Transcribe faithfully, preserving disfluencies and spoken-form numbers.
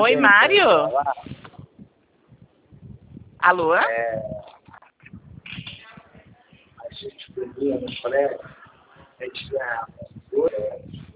Oi, Mário? Alô? É, a gente dormia no colégio, a gente tinha dois